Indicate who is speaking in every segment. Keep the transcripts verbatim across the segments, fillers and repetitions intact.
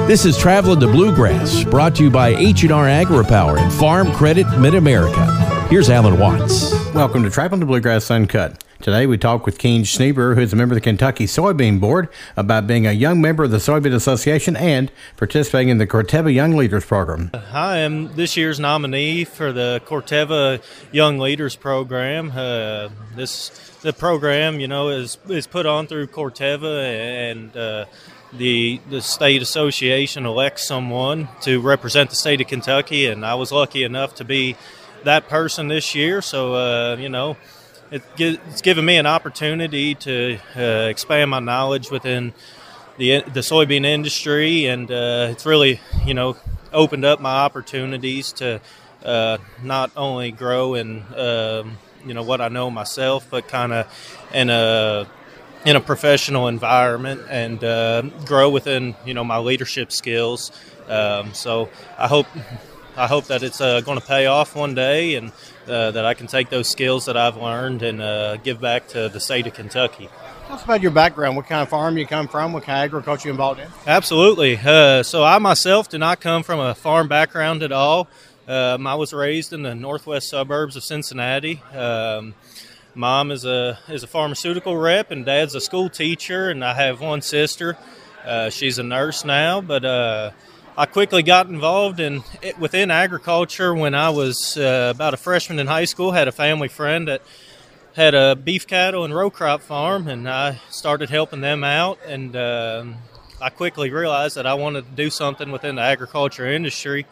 Speaker 1: This is Traveling to Bluegrass, brought to you by H and R AgriPower and Farm Credit Mid-America. Here's Alan Watts.
Speaker 2: Welcome to Traveling to Bluegrass Uncut. Today we talk with Keen Schneeber, who is a member of the Kentucky Soybean Board, about being a young member of the Soybean Association and participating in the Corteva Young Leaders Program.
Speaker 3: I am this year's nominee for the Corteva Young Leaders Program. Uh, this the program, you know, is is put on through Corteva, and uh, the the state association elects someone to represent the state of Kentucky, and I was lucky enough to be that person this year. So, uh, you know. It, it's given me an opportunity to uh, expand my knowledge within the the soybean industry, and uh, it's really, you know, opened up my opportunities to uh, not only grow in, um, you know, what I know myself, but kind of in a in a professional environment and uh, grow within, you know, my leadership skills. Um, so I hope. I hope that it's uh, going to pay off one day, and uh, that I can take those skills that I've learned and uh, give back to the state of Kentucky.
Speaker 2: Tell us about your background. What kind of farm you come from? What kind of agriculture you involved in?
Speaker 3: Absolutely. Uh, so I myself did not come from a farm background at all. Um, I was raised in the northwest suburbs of Cincinnati. Um, Mom is a is a pharmaceutical rep, and Dad's a school teacher, and I have one sister. Uh, she's a nurse now, but uh, I quickly got involved in it within agriculture when I was uh, about a freshman in high school. Had a family friend that had a beef cattle and row crop farm, and I started helping them out. And uh, I quickly realized that I wanted to do something within the agriculture industry.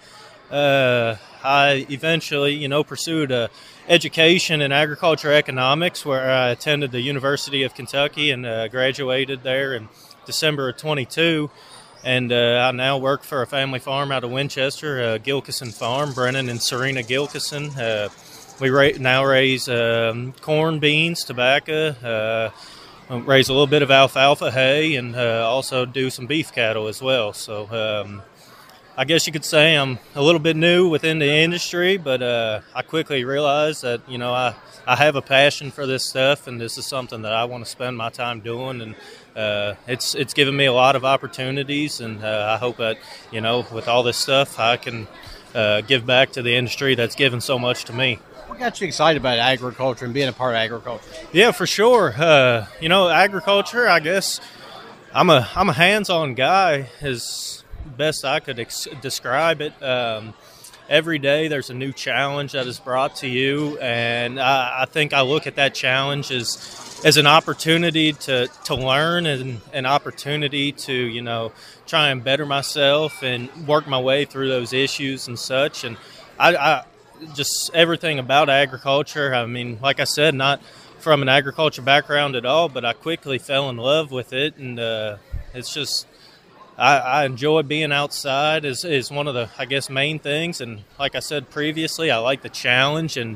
Speaker 3: Uh, I eventually, you know, pursued a education in agriculture economics, where I attended the University of Kentucky and uh, graduated there in December of twenty-two. And uh, I now work for a family farm out of Winchester, uh, Gilkison Farm, Brennan and Serena Gilkison. Uh, we ra- now raise um, corn, beans, tobacco, uh, raise a little bit of alfalfa hay, and uh, also do some beef cattle as well. So um, I guess you could say I'm a little bit new within the industry, but uh, I quickly realized that, you know, I, I have a passion for this stuff, and this is something that I want to spend my time doing. And Uh, it's it's given me a lot of opportunities, and uh, I hope that, you know, with all this stuff, I can uh, give back to the industry that's given so much to me.
Speaker 2: What got you excited about agriculture and being a part of agriculture?
Speaker 3: Yeah, for sure. Uh, you know, agriculture, I guess I'm a I'm a hands-on guy, as best I could ex- describe it. Um, every day there's a new challenge that is brought to you, and I, I think I look at that challenge as as an opportunity to, to learn, and an opportunity to, you know, try and better myself and work my way through those issues and such. And I, I just everything about agriculture, I mean, like I said, not from an agriculture background at all, but I quickly fell in love with it. And uh, it's just, I, I enjoy being outside is, is one of the, I guess, main things. And like I said previously, I like the challenge, and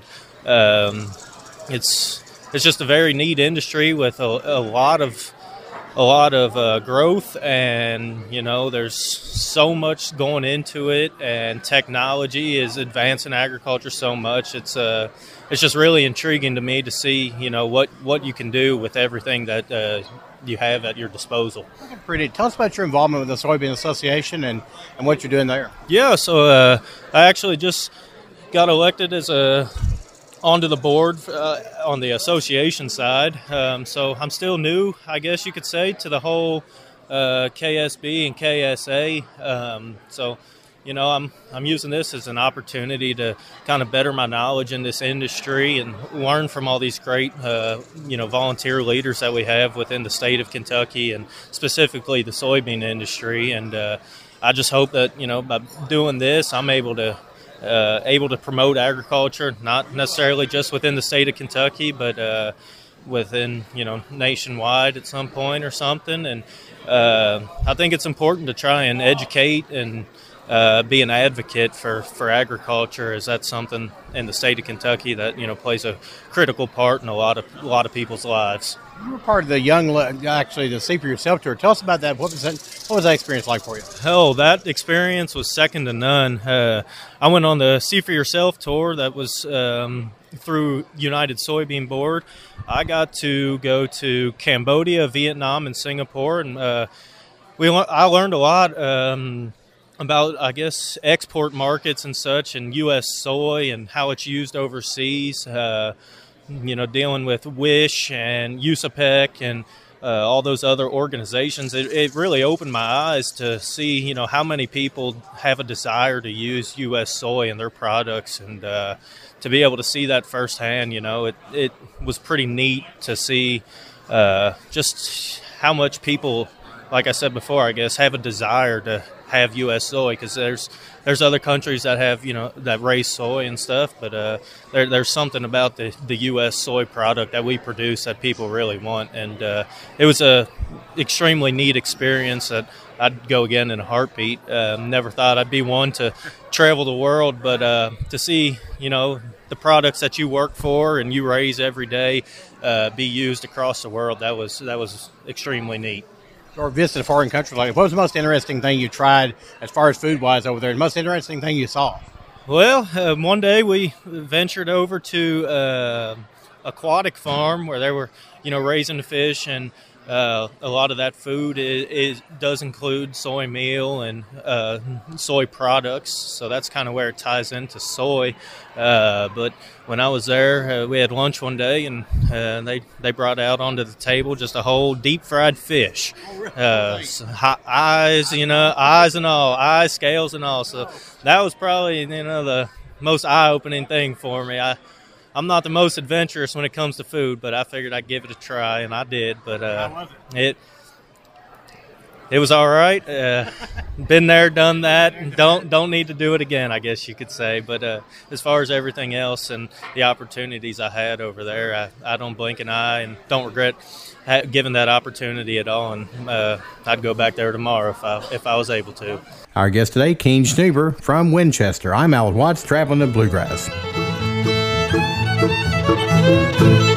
Speaker 3: um, it's, It's just a very neat industry with a, a lot of a lot of uh, growth, and, you know, there's so much going into it, and technology is advancing agriculture so much. It's uh, it's just really intriguing to me to see, you know, what, what you can do with everything that uh, you have at your disposal.
Speaker 2: Pretty. Tell us about your involvement with the Soybean Association and, and what you're doing there.
Speaker 3: Yeah, so uh, I actually just got elected as a onto the board uh, on the association side. Um, so I'm still new, I guess you could say, to the whole uh, K S B and K S A. Um, so, you know, I'm I'm using this as an opportunity to kind of better my knowledge in this industry and learn from all these great, uh, you know, volunteer leaders that we have within the state of Kentucky, and specifically the soybean industry. And uh, I just hope that, you know, by doing this, I'm able to Uh, able to promote agriculture, not necessarily just within the state of Kentucky, but uh, within, you know, nationwide at some point or something. And uh, I think it's important to try and educate and uh, be an advocate for, for agriculture, as that's something in the state of Kentucky that, you know, plays a critical part in a lot of a lot of people's lives.
Speaker 2: You were part of the young, actually, the See for Yourself tour. Tell us about that. What was that? What was that experience like for you?
Speaker 3: Oh, that experience was second to none. Uh, I went on the See for Yourself tour that was um, through United Soybean Board. I got to go to Cambodia, Vietnam, and Singapore, and uh, we I learned a lot um, about, I guess, export markets and such, and U S soy and how it's used overseas. Uh, you know, dealing with WISH and U S A P E C and uh, all those other organizations, it, it really opened my eyes to see, you know, how many people have a desire to use U S soy in their products, and uh, to be able to see that firsthand, you know, it, it was pretty neat to see uh, just how much people, like I said before, I guess, have a desire to have U S soy, because there's there's other countries that have, you know, that raise soy and stuff, but uh, there, there's something about the, the U S soy product that we produce that people really want, and uh, it was a extremely neat experience that I'd go again in a heartbeat. Uh, never thought I'd be one to travel the world, but uh, to see, you know, the products that you work for and you raise every day uh, be used across the world, that was that was extremely neat.
Speaker 2: Or visit a foreign country like, what was the most interesting thing you tried as far as food wise over there? The most interesting thing you saw?
Speaker 3: Well, uh, one day we ventured over to uh, aquatic farm where they were, you know, raising the fish, and uh, a lot of that food is, is does include soy meal and uh, soy products, so that's kind of where it ties into soy. Uh, but when I was there, uh, we had lunch one day, and uh, they they brought out onto the table just a whole deep fried fish, uh, so hot eyes, you know, eyes and all, eyes, scales and all. So that was probably, you know, the most eye-opening thing for me. I. I'm not the most adventurous when it comes to food, but I figured I'd give it a try, and I did. But uh,
Speaker 2: How was it?
Speaker 3: it it was all right. Uh, been there, done that. Don't don't need to do it again, I guess you could say. But uh, as far as everything else and the opportunities I had over there, I, I don't blink an eye and don't regret ha- giving that opportunity at all. And uh, I'd go back there tomorrow if I if I was able to.
Speaker 2: Our guest today, Keene Schneeber from Winchester. I'm Alan Watts, traveling the Bluegrass. Thank you.